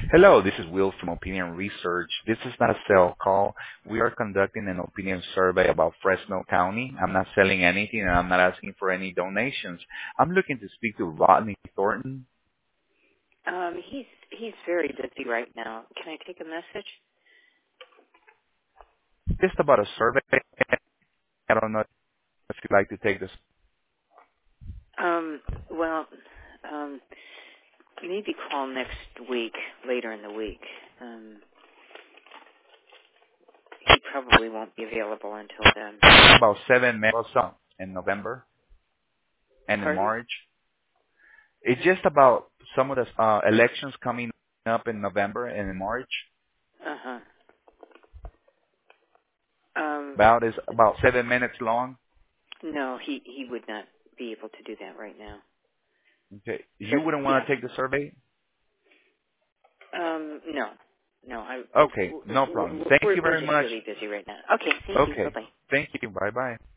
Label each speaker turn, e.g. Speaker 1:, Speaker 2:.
Speaker 1: Hello, this is Will from Opinion Research. This is not a sale call. We are conducting an opinion survey about Fresno County. I'm not selling anything, and I'm not asking for any donations. I'm looking to speak to Rodney Thornton.
Speaker 2: He's very busy right now. Can I take a message?
Speaker 1: Just about a survey. I don't know if you'd like to take this.
Speaker 2: Well, maybe call next week, later in the week. He probably won't be available until then.
Speaker 1: About 7 minutes or so in November and in
Speaker 2: Pardon?
Speaker 1: March. It's just about some of the elections coming up in November and in March.
Speaker 2: Uh-huh.
Speaker 1: Is about 7 minutes long.
Speaker 2: No, he would not be able to do that right now.
Speaker 1: Okay.
Speaker 2: But,
Speaker 1: You wouldn't
Speaker 2: yeah.
Speaker 1: want to take the survey?
Speaker 2: No. No,
Speaker 1: Okay, no problem. Thank you
Speaker 2: we're
Speaker 1: very
Speaker 2: just
Speaker 1: much.
Speaker 2: really busy right now. Okay, thank you.
Speaker 1: Okay.
Speaker 2: Bye-bye.
Speaker 1: Thank you. Bye-bye.